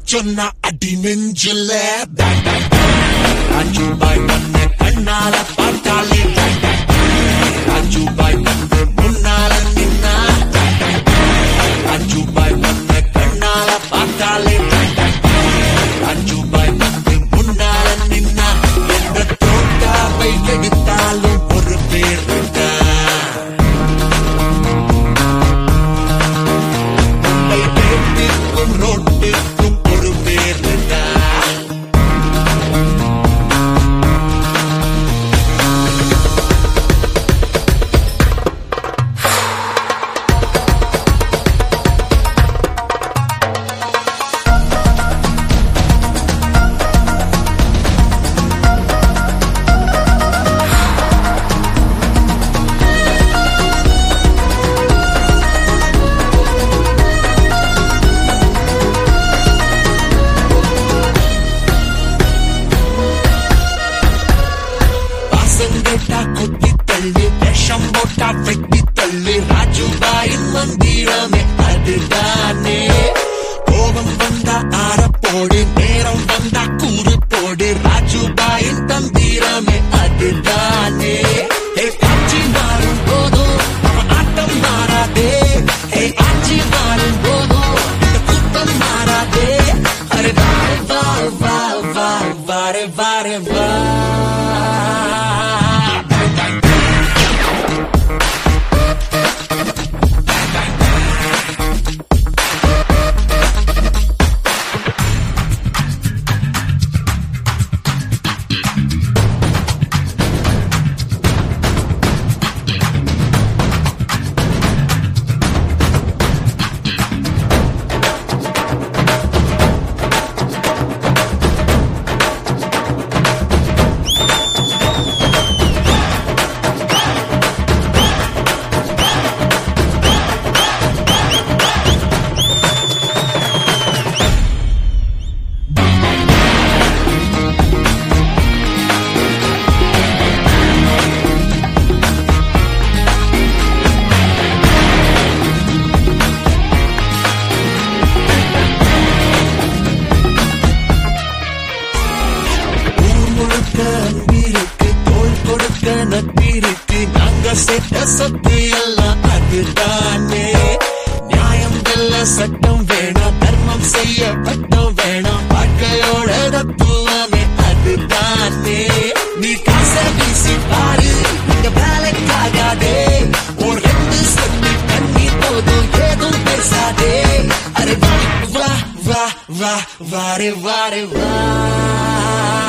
சொன்னா அடி நெஞ்சில ராஜு பாய் பண்ண கண்ணால பார்த்தாலே ராஜு பாய் வந்து முன்னால நின்னா ராஜு பாய் பண்ண கண்ணால பார்த்தாலே ராஜு பாய் வந்து முன்னால நின்னா என்ற தோட்டாவை எடுத்தாலும் ஒரு பேர் ரோட்டுக்கும் ஒரு பேர் கொத்தி தள்ளு விஷம் போட்டா வெட்டி தள்ளு ராஜுபாயின் மந்திரமே அதுதானே கோபம் வந்தா ஆறப்போடு நேரம் வந்தா கூறு போடு ராஜுபாயின் தந்திரமே அதுதானே காட்சி மாறும் போதும் அவன் ஆட்டம் மாறாதே ஆட்சி மாறும் போதும் இந்த கூட்டம் மாறாதே அரே வாரே வா வா வா வாரே வாரே வா நட்பிருக்கு நாங்க சேர்த்த சொத்து எல்லாம் அதுதானே நியாயம் வெல்ல சட்டம் வேணாம் தர்மம் செய்ய பட்டம் வேணாம் வாழ்க்கையோட தத்துவமே அதுதானே நீ காசை வீசி பாரு இந்த வேலைக்காகாதே ஒரு ரெண்டு சொத்து தண்ணி போதும் ஏதும் பேசாதே அரே வா வா வா வாரே வாரே வா